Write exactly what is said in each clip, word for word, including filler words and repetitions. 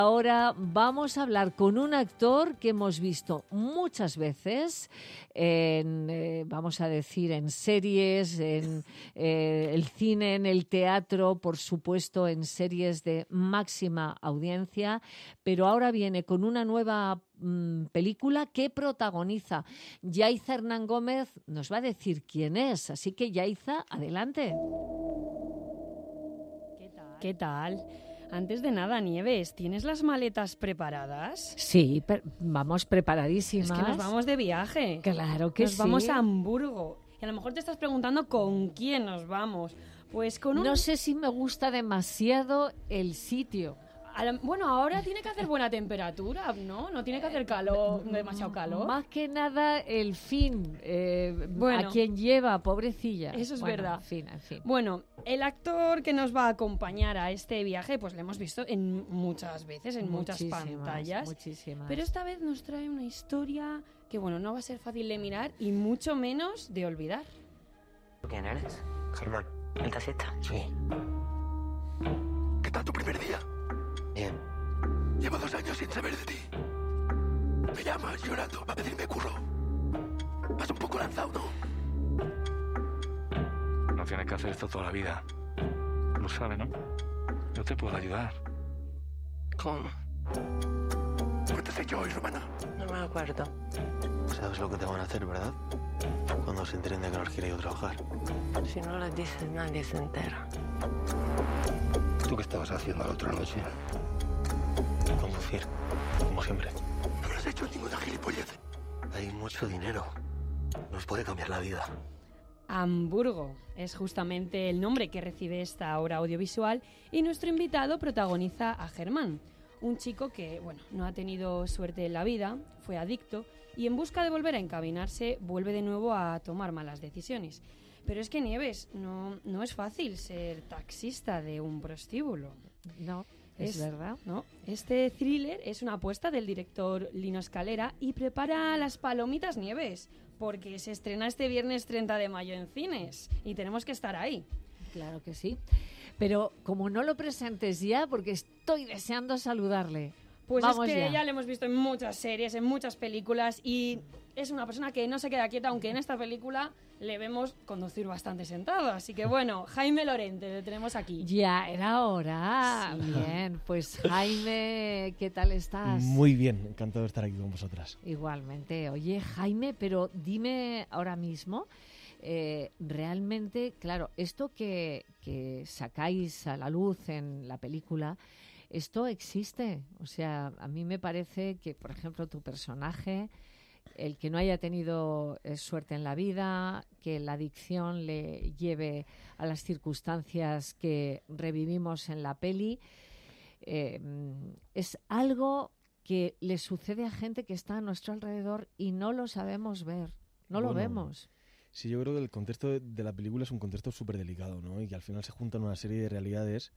Ahora vamos a hablar con un actor que hemos visto muchas veces, en, eh, vamos a decir, en series, en eh, el cine, en el teatro, por supuesto, en series de máxima audiencia, pero ahora viene con una nueva mm, película que protagoniza. Yaiza Hernán Gómez nos va a decir quién es, así que Yaiza, adelante. ¿Qué tal? ¿Qué tal? Antes de nada, Nieves, ¿tienes las maletas preparadas? Sí, per- vamos preparadísimas. Es que nos vamos de viaje. Claro que nos sí. Nos vamos a Hamburgo. Y a lo mejor te estás preguntando con quién nos vamos. Pues con un... No sé si me gusta demasiado el sitio. A la... Bueno, ahora tiene que hacer buena temperatura, ¿no? No tiene que hacer calor, demasiado calor. Más que nada el fin, eh, bueno, a quien lleva, pobrecilla. Eso es bueno, verdad. En fin, en fin. Bueno, el actor que nos va a acompañar a este viaje, pues lo hemos visto en muchas veces, en muchas pantallas. Muchísimas. Pero esta vez nos trae una historia que, bueno, no va a ser fácil de mirar y mucho menos de olvidar. ¿Quién eres? Germán. ¿El taxista? Sí. ¿Qué tal tu primer día? Bien. Llevo dos años sin saber de ti. Me llamas llorando para pedirme curro. Vas un poco lanzado, ¿no? No tienes que hacer esto toda la vida. Lo sabes, ¿no? Yo te puedo ayudar. ¿Cómo? ¿Qué te has hecho hoy, Romana? No me acuerdo. Sabes lo que te van a hacer, ¿verdad? Cuando se enteren de que no has querido trabajar. Si no lo dices, nadie se entera. ¿Tú qué estabas haciendo la otra noche? Conducir, como siempre. No me has hecho ninguna gilipollez. Hay mucho dinero. Nos puede cambiar la vida. Hamburgo es justamente el nombre que recibe esta obra audiovisual y nuestro invitado protagoniza a Germán, un chico que, bueno, no ha tenido suerte en la vida, fue adicto y en busca de volver a encaminarse vuelve de nuevo a tomar malas decisiones. Pero es que, Nieves, no, no es fácil ser taxista de un prostíbulo. No, es, es verdad. ¿no? Este thriller es una apuesta del director Lino Escalera y prepara las palomitas, Nieves, porque se estrena este viernes treinta de mayo en cines y tenemos que estar ahí. Claro que sí. Pero como no lo presentes ya, porque estoy deseando saludarle. Pues Vamos es que ya. ya le hemos visto en muchas series, en muchas películas y es una persona que no se queda quieta, aunque en esta película le vemos conducir bastante sentado. Así que bueno, Jaime Lorente, le tenemos aquí. Ya era hora. Sí. Bien, pues Jaime, ¿qué tal estás? Muy bien, encantado de estar aquí con vosotras. Igualmente. Oye, Jaime, pero dime ahora mismo, eh, realmente, claro, esto que, que sacáis a la luz en la película, ¿esto existe? O sea, a mí me parece que, por ejemplo, tu personaje, el que no haya tenido eh, suerte en la vida, que la adicción le lleve a las circunstancias que revivimos en la peli, eh, es algo que le sucede a gente que está a nuestro alrededor y no lo sabemos ver, no bueno, lo vemos. Sí, yo creo que el contexto de, de la película es un contexto súper delicado, ¿no? Y que al final se juntan una serie de realidades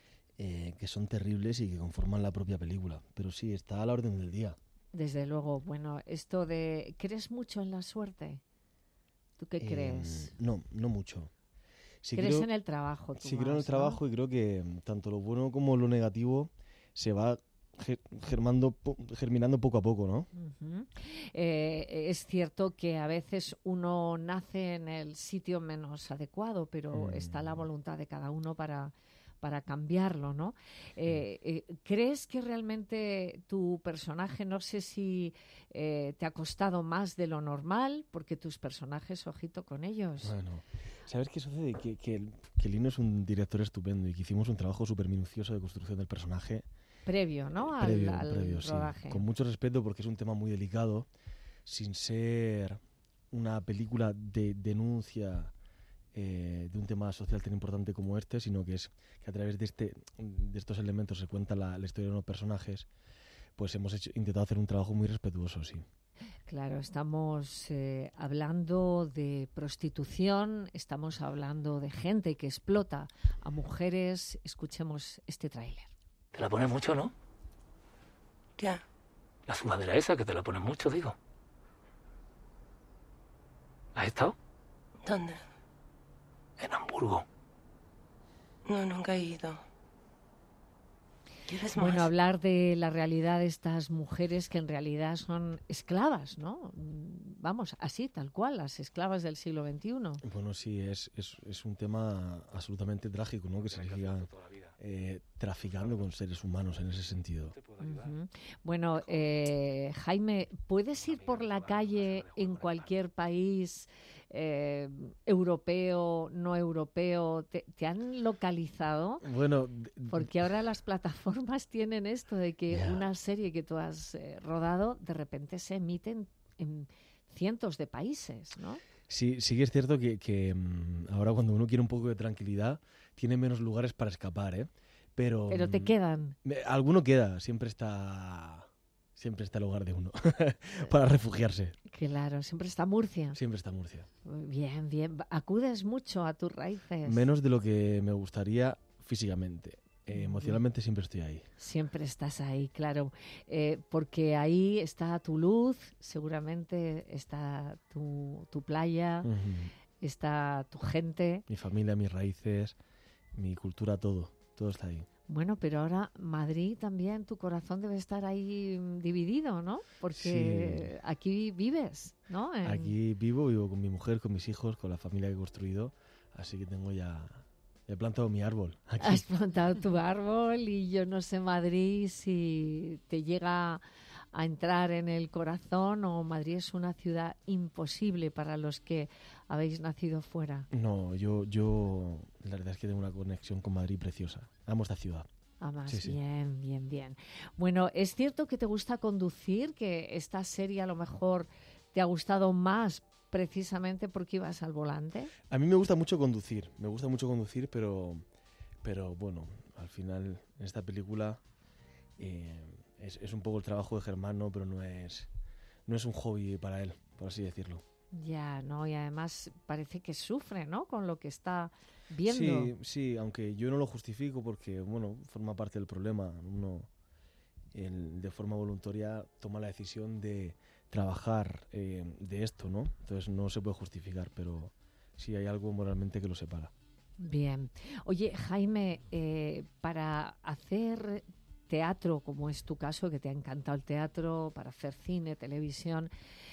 eh, que son terribles y que conforman la propia película. Pero sí, está a la orden del día. Desde luego. Bueno, esto de... ¿Crees mucho en la suerte? ¿Tú qué eh, crees? No, no mucho. Sí ¿Crees creo, en el trabajo? Tú sí, más, creo en el ¿no? trabajo y creo que tanto lo bueno como lo negativo se va germando, germinando poco a poco, ¿no? Uh-huh. Eh, es cierto que a veces uno nace en el sitio menos adecuado, pero mm. está la voluntad de cada uno para... para cambiarlo, ¿no? Eh, eh, ¿Crees que realmente tu personaje, no sé si eh, te ha costado más de lo normal? Porque tus personajes, ojito con ellos. Bueno, ¿sabes qué sucede? Que, que, que Lino es un director estupendo y que hicimos un trabajo súper minucioso de construcción del personaje. Previo, ¿no? Al, previo, al previo, rodaje. Sí. Con mucho respeto porque es un tema muy delicado, sin ser una película de denuncia Eh, de un tema social tan importante como este, sino que es que a través de este de estos elementos se cuenta la, la historia de unos personajes, pues hemos hecho, intentado hacer un trabajo muy respetuoso, sí. Claro, estamos eh, hablando de prostitución, estamos hablando de gente que explota a mujeres. Escuchemos este tráiler. Te la pones mucho, ¿no? Ya. La sudadera esa, que te la pones mucho, digo. ¿Has estado? ¿Dónde? En Hamburgo. No, nunca he ido. ¿Quieres más? Bueno, hablar de la realidad de estas mujeres que en realidad son esclavas, ¿no? Mm, Vamos, así, tal cual, las esclavas del siglo veintiuno. Bueno, sí, es, es, es un tema absolutamente trágico, ¿no? Que se siga eh, traficando con seres humanos en ese sentido. Ujú. Bueno, eh, Jaime, ¿puedes ir por la calle en cualquier país eh, europeo, no europeo? ¿Te, te han localizado? Bueno, d- d- Porque ahora las plataformas tienen esto de que Ya. una serie que tú has eh, rodado de repente se emite en, en cientos de países, ¿no? sí, sí que es cierto que, que, mm, ahora cuando uno quiere un poco de tranquilidad, tiene menos lugares para escapar, ¿eh? Pero, Pero te mm, quedan. me- alguno queda, siempre está, siempre está el hogar de uno para refugiarse. Claro, siempre está Murcia. Siempre está Murcia. Bien, bien. Acudes mucho a tus raíces. Menos de lo que me gustaría físicamente. Eh, Ujú. emocionalmente siempre estoy ahí. Siempre estás ahí, claro, eh, porque ahí está tu luz, seguramente está tu, tu playa, Ujú. está tu gente. Mi familia, mis raíces, mi cultura, todo. Todo está ahí. Bueno, pero ahora Madrid también, tu corazón debe estar ahí mm, dividido, ¿no? Porque aquí vives, ¿no? En- Aquí vivo, vivo con mi mujer, con mis hijos, con la familia que he construido. Así que tengo ya... He plantado mi árbol aquí. Has plantado tu árbol y yo no sé Madrid si te llega a entrar en el corazón o Madrid es una ciudad imposible para los que habéis nacido fuera. No, yo, yo... La verdad es que tengo una conexión con Madrid preciosa. Amo esta ciudad. Además, Sí, sí. bien, bien, bien. Bueno, ¿es cierto que te gusta conducir? Que esta serie a lo mejor te ha gustado más precisamente porque ibas al volante. A mí me gusta mucho conducir. Me gusta mucho conducir, pero... Pero bueno, al final en esta película eh, es, es un poco el trabajo de Germán, pero no es, no es un hobby para él, por así decirlo. Ya, ¿no? Y además parece que sufre, ¿no? Con lo que está viendo. Sí, sí, aunque yo no lo justifico porque, bueno, forma parte del problema. Uno, el- de forma voluntaria, toma la decisión de trabajar eh, de esto, ¿no? Entonces no se puede justificar, pero sí hay algo moralmente que lo separa. Bien. Oye, Jaime, eh, para hacer teatro, como es tu caso, que te ha encantado el teatro, para hacer cine, televisión,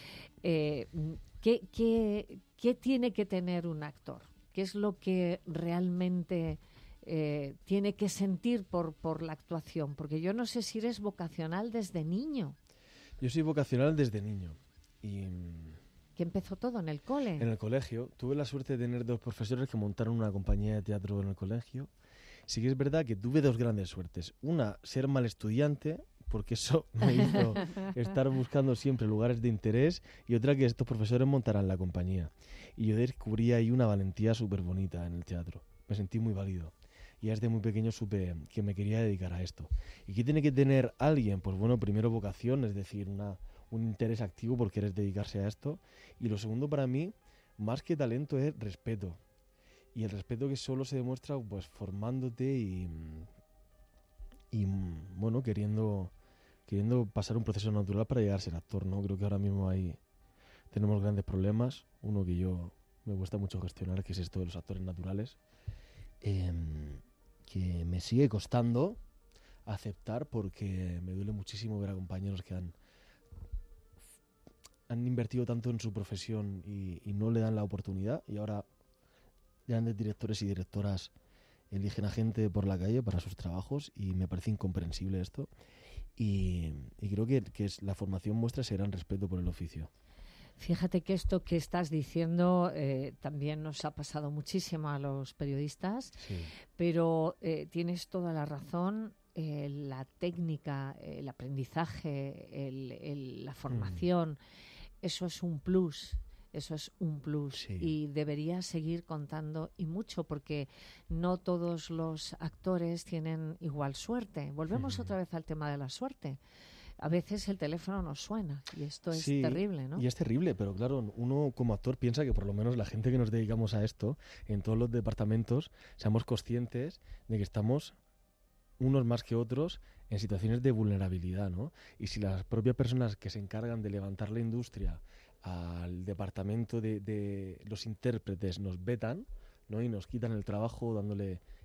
eh, ¿qué, qué, qué tiene que tener un actor? ¿Qué es lo que realmente eh, tiene que sentir por, por la actuación? Porque yo no sé si eres vocacional desde niño, Yo soy vocacional desde niño y mm, que empezó todo en el cole. en el colegio tuve la suerte de tener dos profesores que montaron una compañía de teatro en el colegio. Sí que es verdad que tuve dos grandes suertes. Una, ser mal estudiante, porque eso me hizo estar buscando siempre lugares de interés, y otra, que estos profesores montaran la compañía. Y yo descubrí ahí una valentía súper bonita en el teatro. Me sentí muy válido. Y desde muy pequeño supe que me quería dedicar a esto. ¿Y qué tiene que tener alguien? Pues bueno, primero vocación, es decir, una, un interés activo por querer dedicarse a esto. Y lo segundo para mí, más que talento, es respeto. Y el respeto que solo se demuestra pues formándote y, y bueno, queriendo, queriendo pasar un proceso natural para llegar a ser actor, ¿no? Creo que ahora mismo hay, tenemos grandes problemas. Uno que yo me cuesta mucho gestionar, que es esto de los actores naturales. Eh, que me sigue costando aceptar porque me duele muchísimo ver a compañeros que han, han invertido tanto en su profesión y, y no le dan la oportunidad, y ahora grandes directores y directoras eligen a gente por la calle para sus trabajos, y me parece incomprensible esto, y, y creo que, que es, la formación muestra ese gran respeto por el oficio. Fíjate que esto que estás diciendo eh, también nos ha pasado muchísimo a los periodistas, Sí. pero eh, tienes toda la razón. Eh, la técnica, el aprendizaje, el- el- la formación, eso es un plus. Eso es un plus Sí. y debería seguir contando, y mucho, porque no todos los actores tienen igual suerte. Volvemos Ujú. otra vez al tema de la suerte. A veces el teléfono nos suena y esto es Sí, terrible, ¿no? Y es terrible, pero claro, uno como actor piensa que por lo menos la gente que nos dedicamos a esto, en todos los departamentos, seamos conscientes de que estamos unos más que otros en situaciones de vulnerabilidad, ¿no? Y si las propias personas que se encargan de levantar la industria al departamento de, de los intérpretes nos vetan, ¿no? Y nos quitan el trabajo dándole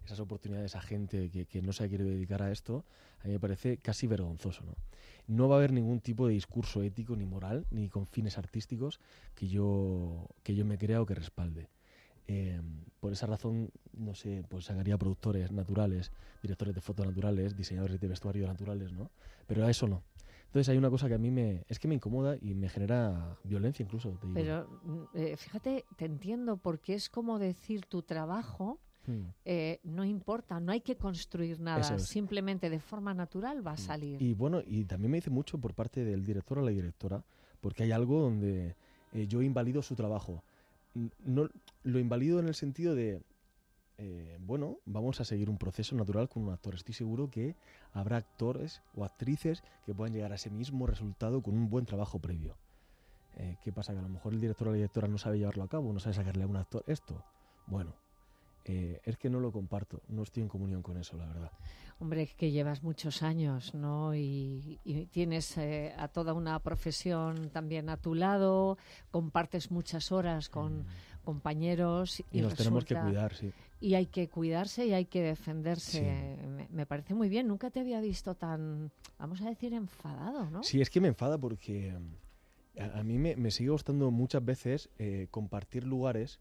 esas oportunidades a gente que, que no se quiere dedicar a esto, a mí me parece casi vergonzoso, ¿no? No va a haber ningún tipo de discurso ético ni moral, ni con fines artísticos que yo, que yo me crea o que respalde. Eh, por esa razón, no sé, pues sacaría productores naturales, directores de fotos naturales, diseñadores de vestuario naturales, ¿no? Pero a eso no. Entonces hay una cosa que a mí me es que me incomoda y me genera violencia incluso. Te digo. Pero eh, fíjate, te entiendo, porque es como decir tu trabajo hmm. eh, no importa, no hay que construir nada, es. simplemente de forma natural va a salir. Y bueno, y también me dice mucho por parte del director o la directora, porque hay algo donde eh, yo invalido su trabajo. No, lo invalido en el sentido de, eh, bueno, vamos a seguir un proceso natural con un actor. Estoy seguro que habrá actores o actrices que puedan llegar a ese mismo resultado con un buen trabajo previo. Eh, ¿Qué pasa? Que a lo mejor el director o la directora no sabe llevarlo a cabo, no sabe sacarle a un actor esto. Bueno, eh, es que no lo comparto, no estoy en comunión con eso, la verdad. Hombre, es que llevas muchos años, ¿no? Y, y tienes eh, a toda una profesión también a tu lado, compartes muchas horas con mm. compañeros. Y, y nos resulta, tenemos que cuidar, sí. Y hay que cuidarse y hay que defenderse. Sí. Me, me parece muy bien. Nunca te había visto tan, vamos a decir, enfadado, ¿no? Sí, es que me enfada porque a, a mí me, me sigue gustando muchas veces eh, compartir lugares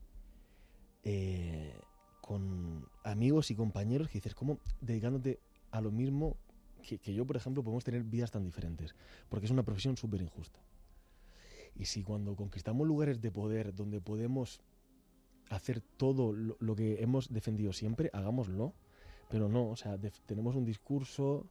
eh, con amigos y compañeros que dices, ¿cómo dedicándote a lo mismo que, que yo, por ejemplo, podemos tener vidas tan diferentes? Porque es una profesión súper injusta. Y si cuando conquistamos lugares de poder donde podemos hacer todo lo, lo que hemos defendido siempre, hagámoslo. Pero no, o sea, def- tenemos un discurso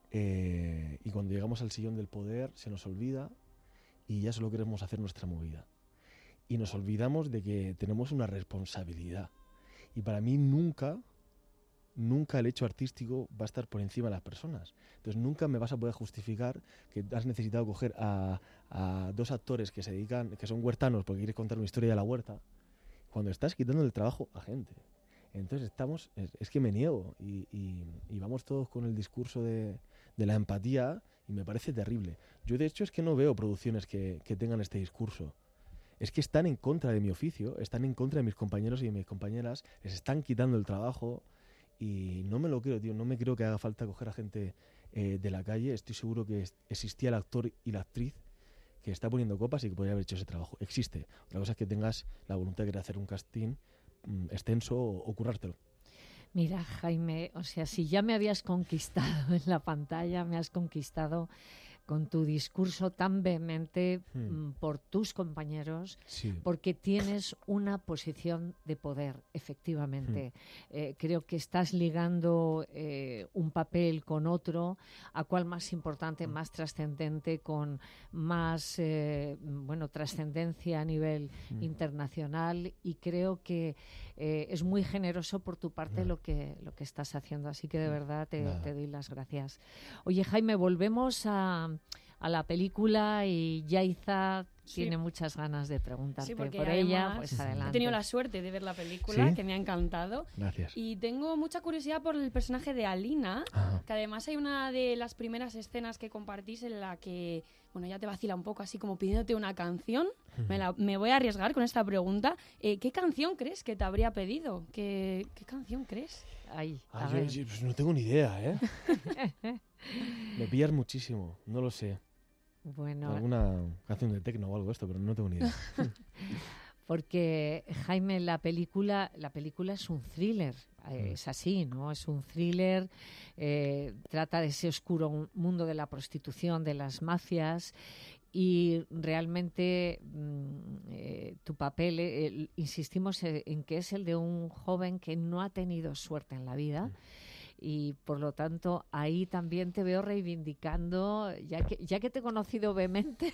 eh, y cuando llegamos al sillón del poder se nos olvida y ya solo queremos hacer nuestra movida. Y nos olvidamos de que tenemos una responsabilidad. Y para mí nunca, nunca el hecho artístico va a estar por encima de las personas. Entonces nunca me vas a poder justificar que has necesitado coger a, a dos actores que se dedican, que son huertanos porque quieres contar una historia de la huerta, cuando estás quitando el trabajo a gente. Entonces estamos, es, es que me niego y, y, y vamos todos con el discurso de, de la empatía y me parece terrible. Yo de hecho es que no veo producciones que, que tengan este discurso. Es que están en contra de mi oficio, están en contra de mis compañeros y de mis compañeras, les están quitando el trabajo y no me lo creo, tío, no me creo que haga falta coger a gente eh, de la calle. Estoy seguro que existía el actor y la actriz que está poniendo copas y que podría haber hecho ese trabajo. Existe. Otra cosa es que tengas la voluntad de querer hacer un casting mmm, extenso o, o currártelo. Mira, Jaime, o sea, si ya me habías conquistado en la pantalla, me has conquistado con tu discurso tan vehemente hmm. por tus compañeros, sí. porque tienes una posición de poder, efectivamente. Hmm. Eh, creo que estás ligando eh, un papel con otro, a cuál más importante, hmm. más trascendente, con más eh, bueno, trascendencia a nivel hmm. internacional, y creo que eh, es muy generoso por tu parte no. lo que lo que estás haciendo. Así que de verdad te, te doy las gracias. Oye, Jaime, volvemos a a la película y Yaiza sí. tiene muchas ganas de preguntarte sí, por ella, pues adelante. He tenido la suerte de ver la película, ¿sí? que me ha encantado. Gracias. Y tengo mucha curiosidad por el personaje de Alina, Ajá. que además hay una de las primeras escenas que compartís en la que, bueno, ya te vacila un poco así como pidiéndote una canción. Uh-huh. Me, la, me voy a arriesgar con esta pregunta. Eh, ¿Qué canción crees que te habría pedido? ¿Qué, qué canción crees? Ay, ah, yo, yo, pues no tengo ni idea, ¿eh? Me pillas muchísimo, no lo sé. Bueno, alguna canción de techno o algo de esto, pero no tengo ni idea. Porque, Jaime, la película, la película es un thriller, eh, es así, ¿no? Es un thriller, eh, trata de ese oscuro mundo de la prostitución, de las mafias, y realmente mm, eh, tu papel, eh, insistimos en que es el de un joven que no ha tenido suerte en la vida. Mm. Y por lo tanto ahí también te veo reivindicando, ya que ya que te he conocido vehemente,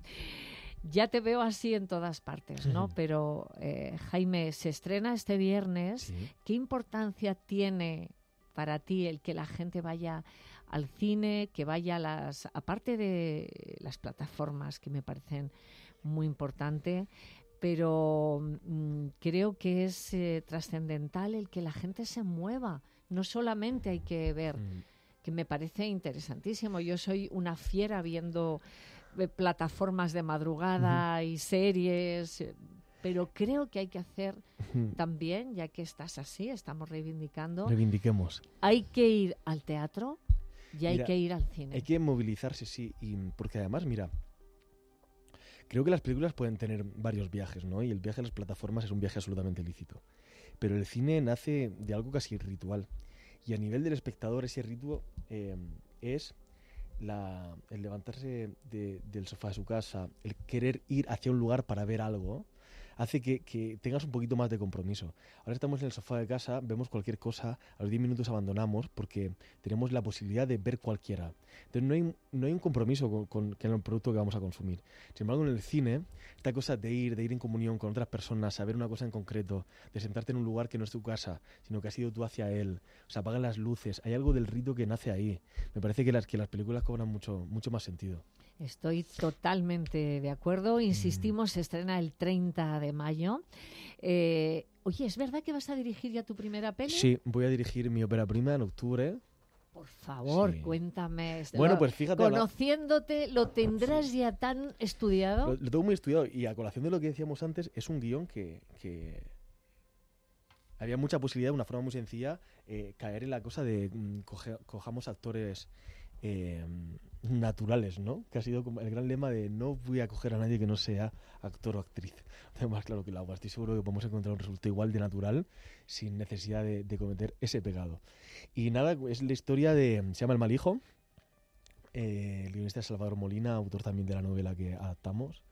ya te veo así en todas partes, ¿no? Sí. Pero eh, Jaime, se estrena este viernes. Sí. ¿Qué importancia tiene para ti el que la gente vaya al cine, que vaya a las, aparte de las plataformas que me parecen muy importante, pero mmm, creo que es eh, trascendental el que la gente se mueva? No solamente hay que ver, mm. que me parece interesantísimo. Yo soy una fiera viendo eh, plataformas de madrugada uh-huh. y series. pero creo que hay que hacer también, ya que estás así, estamos reivindicando. Reivindiquemos. Hay que ir al teatro y hay Mira, que ir al cine. Hay que movilizarse, sí, y porque además, mira, creo que las películas pueden tener varios viajes, ¿no? Y el viaje a las plataformas es un viaje absolutamente lícito. Pero el cine nace de algo casi ritual. Y a nivel del espectador, ese ritual eh, es la, el levantarse de, del sofá de su casa, el querer ir hacia un lugar para ver algo, hace que, que tengas un poquito más de compromiso. Ahora estamos en el sofá de casa, vemos cualquier cosa, a los diez minutos abandonamos porque tenemos la posibilidad de ver cualquiera. Entonces no hay, no hay un compromiso con, con, con el producto que vamos a consumir. Sin embargo, en el cine, esta cosa de ir, de ir en comunión con otras personas, saber una cosa en concreto, de sentarte en un lugar que no es tu casa, sino que has ido tú hacia él, o sea, apagan las luces, hay algo del rito que nace ahí. Me parece que las, que las películas cobran mucho, mucho más sentido. Estoy totalmente de acuerdo. Insistimos, mm. se estrena el treinta de mayo. Eh, oye, ¿es verdad que vas a dirigir ya tu primera peli? Sí, voy a dirigir mi ópera prima en octubre. Por favor, sí. cuéntame. Bueno, pues fíjate. Conociéndote, ¿lo tendrás sí. ya tan estudiado? Lo, lo tengo muy estudiado. Y a colación de lo que decíamos antes, es un guión que... que... había mucha posibilidad, de una forma muy sencilla, eh, caer en la cosa de mm, coge, cojamos actores eh, naturales, ¿no? Que ha sido como el gran lema de no voy a coger a nadie que no sea actor o actriz. Además, claro que el agua. Estoy seguro que podemos encontrar un resultado igual de natural sin necesidad de, de cometer ese pecado. Y nada, es la historia de... Se llama El mal hijo. Eh, el guionista es Salvador Molina, autor también de la novela que adaptamos.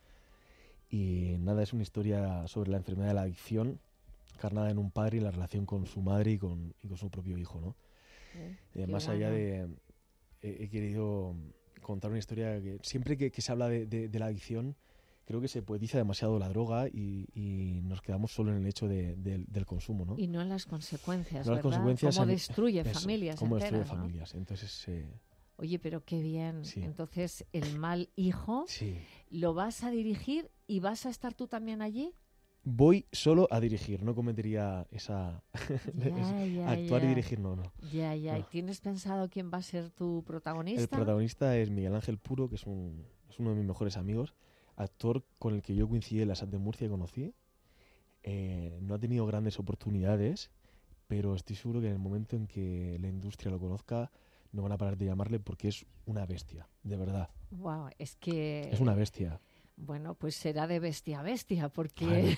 Y nada, es una historia sobre la enfermedad de la adicción encarnada en un padre y la relación con su madre y con, y con su propio hijo, ¿no? Sí, eh, más bueno. allá de... Eh, he querido contar una historia que siempre que, que se habla de, de, de la adicción, creo que se poetiza demasiado la droga y, y nos quedamos solo en el hecho de, de, del consumo, ¿no? Y no en las consecuencias, no ¿verdad? Las consecuencias cómo a, destruye eso, familias cómo enteras, destruye ¿no? familias. Entonces... Eh, Oye, pero qué bien. Sí. Entonces, El mal hijo, sí. ¿lo vas a dirigir y vas a estar tú también allí? Voy solo a dirigir, no cometería esa... Ya, ya, actuar ya. y dirigir, no, no. Ya, ya. No. ¿Y tienes pensado quién va a ser tu protagonista? El protagonista es Miguel Ángel Puro, que es, un, es uno de mis mejores amigos, actor con el que yo coincidí en la S A T de Murcia y conocí. Eh, no ha tenido grandes oportunidades, pero estoy seguro que en el momento en que la industria lo conozca, no van a parar de llamarle porque es una bestia, de verdad. Wow, es que... Es una bestia. Bueno, pues será de bestia a bestia, porque Vale.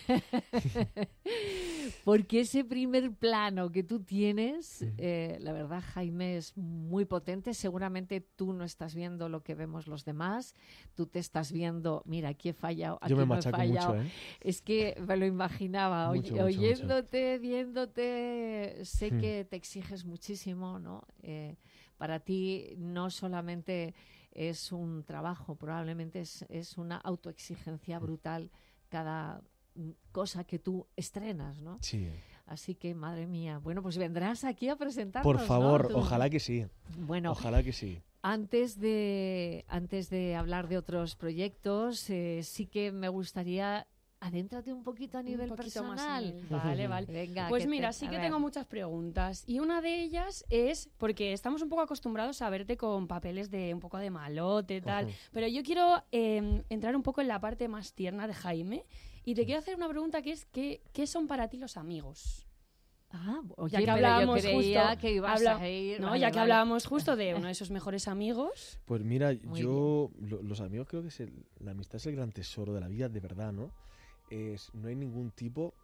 porque ese primer plano que tú tienes, eh, la verdad, Jaime, es muy potente. Seguramente tú no estás viendo lo que vemos los demás, tú te estás viendo, mira, aquí he fallado, aquí Yo me no he machaco fallado. mucho, ¿eh? Es que me lo imaginaba, oy- Mucho, mucho, oyéndote, viéndote, sé Hmm. que te exiges muchísimo, ¿no? Eh, para ti no solamente es un trabajo, probablemente es, es una autoexigencia brutal cada cosa que tú estrenas, ¿no? Sí. Así que, madre mía, bueno, pues vendrás aquí a presentarnos, Por favor, ¿no? Tú- ojalá que sí. Bueno, Ojalá que sí. antes de, antes de hablar de otros proyectos, eh, sí que me gustaría... Adéntrate un poquito a nivel Un poquito más personal. en el- Vale, vale. Venga, Pues que mira, te- sí a que ver. tengo muchas preguntas. Y una de ellas es, porque estamos un poco acostumbrados a verte con papeles de un poco de malote, tal. Ujú. Pero yo quiero eh, entrar un poco en la parte más tierna de Jaime. Y te quiero hacer una pregunta que es, ¿qué, qué son para ti los amigos? Ah, oye, Ya que pero hablábamos yo creía justo- que ibas habla- a ir... No, vale, ya que vale. hablábamos justo de uno de esos mejores amigos. Pues mira, Muy yo, lo- los amigos creo que es el- la amistad es el gran tesoro de la vida, de verdad, ¿no? Es, no hay ningún tipo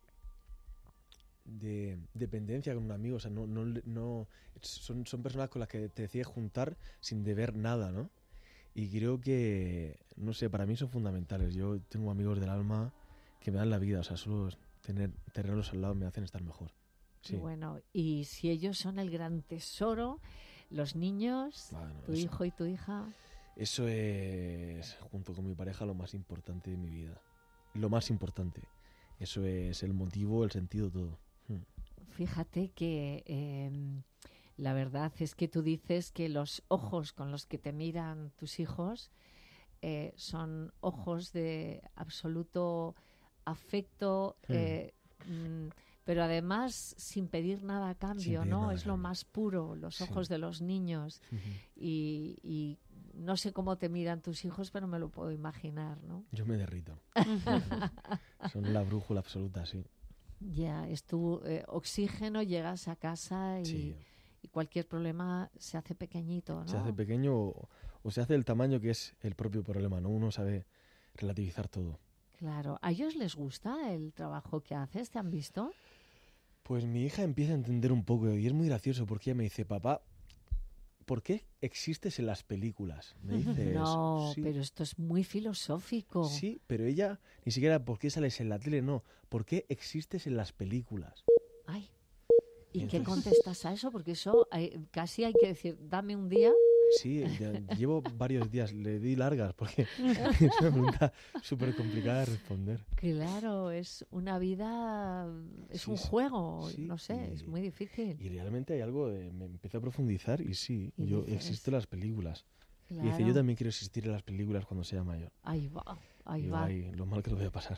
de dependencia con un amigo, o sea, no, no, le- no son, son personas con las que te decides juntar sin deber nada, ¿no? Y creo que, no sé, para mí son fundamentales. Yo tengo amigos del alma que me dan la vida, o sea, solo tener, tenerlos al lado me hacen estar mejor. Sí. Bueno, y si ellos son el gran tesoro, los niños, Bueno, tu eso- hijo y tu hija... Eso es, junto con mi pareja, lo más importante de mi vida. Lo más importante. Eso es el motivo, el sentido, todo. Hmm. Fíjate que eh, la verdad es que tú dices que los ojos con los que te miran tus hijos eh, son ojos de absoluto afecto, Hmm. eh, mm, pero además sin pedir nada a cambio, pedir ¿no? nada a Es lo cambio. más puro, los Sí. ojos de los niños. Ujú. Y, y no sé cómo te miran tus hijos, pero me lo puedo imaginar, ¿no? Yo me derrito. Son la brújula absoluta, sí. Ya, es tu eh, oxígeno, llegas a casa y, Sí. y cualquier problema se hace pequeñito, ¿no? Se hace pequeño o, o se hace el tamaño que es el propio problema, ¿no? Uno sabe relativizar todo. Claro. ¿A ellos les gusta el trabajo que haces? ¿Te han visto? Pues mi hija empieza a entender un poco y es muy gracioso porque ella me dice, papá, ¿por qué existes en las películas? Me dice No, eso. Sí, pero esto es muy filosófico. sí, pero ella ni siquiera ¿por qué sales en la tele? No, ¿por qué existes en las películas? Ay. ¿Y Y qué entonces- contestas a eso? Porque eso hay- casi hay que decir, dame un día. Sí, ya llevo varios días, le di largas porque es una pregunta súper complicada de responder. Claro, es una vida, es Sí, un sí, juego, sí, no sé, y- es muy difícil. Y realmente hay algo, de, me empiezo a profundizar y sí, Y yo dices, existo en las películas. Y dice, Claro. yo también quiero existir en las películas cuando sea mayor. Ahí va, ahí Digo, va. "Ay, lo mal que lo voy a pasar".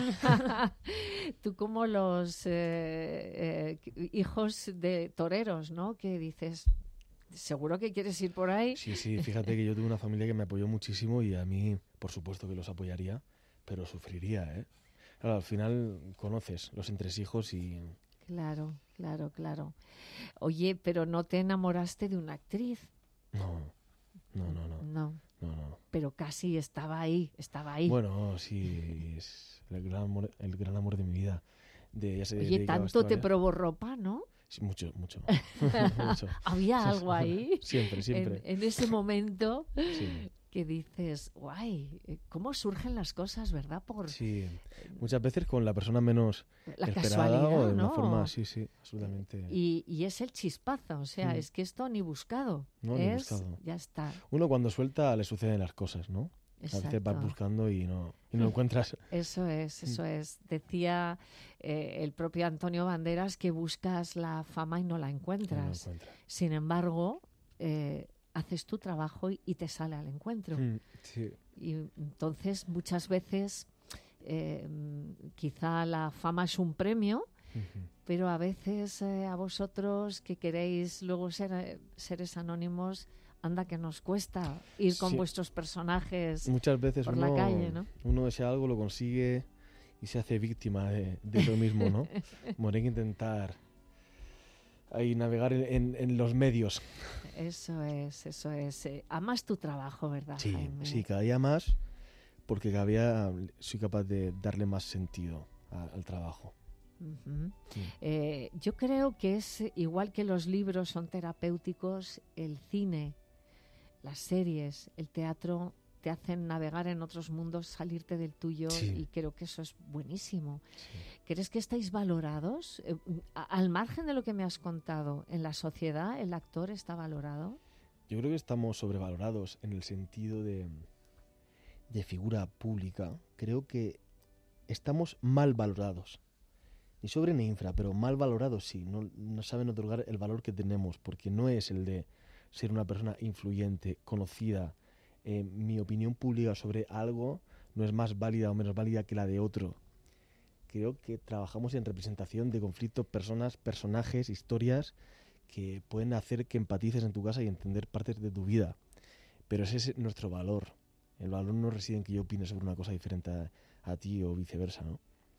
Tú como los eh, eh, hijos de toreros, ¿no? Que dices, seguro que quieres ir por ahí. Sí, sí, fíjate que yo tuve una familia que me apoyó muchísimo y a mí, por supuesto que los apoyaría, pero sufriría, ¿eh? Claro, al final conoces los entresijos y... Claro, claro, claro. Oye, pero no te enamoraste de una actriz. No, no, no, no, No, no, no. pero casi estaba ahí, estaba ahí. Bueno, sí, es el gran amor, el gran amor de mi vida. De, ya se Oye, dedicaba a tanto te Australia. probó ropa, ¿no? Sí, mucho, mucho. mucho. Había algo ahí Siempre, siempre. en, en ese momento Sí, que dices, guay, eh, ¿cómo surgen las cosas, verdad? Por sí. Muchas veces con la persona menos la esperada casualidad, o de una ¿no? forma, sí, sí, absolutamente. Y, y es el chispazo, o sea, Mm. es que esto ni buscado, No, ni es, buscado. ya está. Uno cuando suelta le suceden las cosas, ¿no? A veces vas Exacto. buscando y no, y no lo encuentras. Eso es, Mm. eso es. Decía eh, el propio Antonio Banderas que buscas la fama y no la No lo encuentras. encuentras. Sin embargo, eh, haces tu trabajo y, y te sale al encuentro. Mm, sí. Y entonces muchas veces eh, quizá la fama es un premio, Ujú. pero a veces eh, a vosotros que queréis luego ser eh, seres anónimos, anda que nos cuesta ir con Sí. vuestros personajes. Muchas veces por uno, la calle, ¿no? uno desea algo, lo consigue y se hace víctima de, de lo mismo, ¿no? Bueno, hay que intentar ahí navegar en, en- en los medios. Eso es, eso es. Eh, amas tu trabajo, ¿verdad, Sí, Jaime? sí, cada día más, porque cada día soy capaz de darle más sentido a- al trabajo. Ujú. Sí. Eh, yo creo que es eh, igual que los libros son terapéuticos, el cine, las series, el teatro te hacen navegar en otros mundos, salirte del tuyo Sí. y creo que eso es buenísimo. Sí. ¿Crees que estáis valorados? Eh, a- al margen de lo que me has contado, ¿en la sociedad el actor está valorado? Yo creo que estamos sobrevalorados en el sentido de, de figura pública. Creo que estamos mal valorados. Ni sobre ni infra, pero mal valorados sí. No, no saben otorgar el valor que tenemos, porque no es el de ser una persona influyente, conocida. Eh, mi opinión pública sobre algo no es más válida o menos válida que la de otro. Creo que trabajamos en representación de conflictos, personas, personajes, historias que pueden hacer que empatices en tu casa y entender partes de tu vida. Pero ese es nuestro valor. El valor no reside en que yo opine sobre una cosa diferente a, a ti o viceversa, ¿no?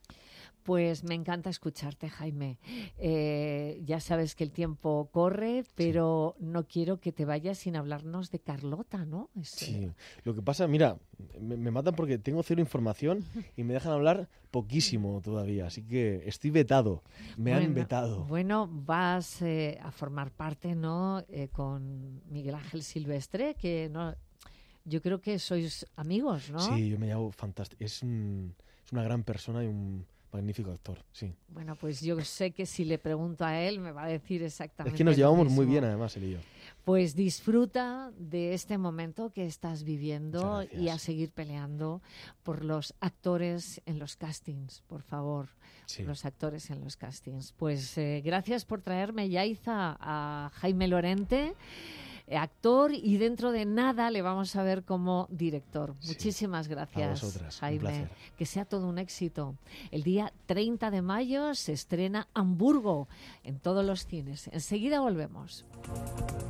Pues me encanta escucharte, Jaime. Eh, ya sabes que el tiempo corre, pero no quiero que te vayas sin hablarnos de Carlota, ¿no? Es, Sí. eh, Lo que pasa, mira, me, me matan porque tengo cero información y me dejan hablar poquísimo todavía. Así que estoy vetado. Me han bueno, vetado. Bueno, vas eh, a formar parte, ¿no? Eh, con Miguel Ángel Silvestre, que no, yo creo que sois amigos, ¿no? Sí, yo me llamo fantástico. Es, un, es una gran persona y un magnífico actor, sí. Bueno, pues yo sé que si le pregunto a él me va a decir exactamente. Es que nos lo llevamos muy mismo. bien, además, él y yo. Pues disfruta de este momento que estás viviendo Muchas gracias. y a seguir peleando por los actores en los castings, por favor. Sí. Los actores en los castings. Pues eh, gracias por traerme, Yaiza, a Jaime Lorente, eh, actor, y dentro de nada le vamos a ver como director. Sí. Muchísimas gracias, A vosotras, un Jaime. placer. Que sea todo un éxito. El día treinta de mayo se estrena Hamburgo en todos los cines. Enseguida volvemos.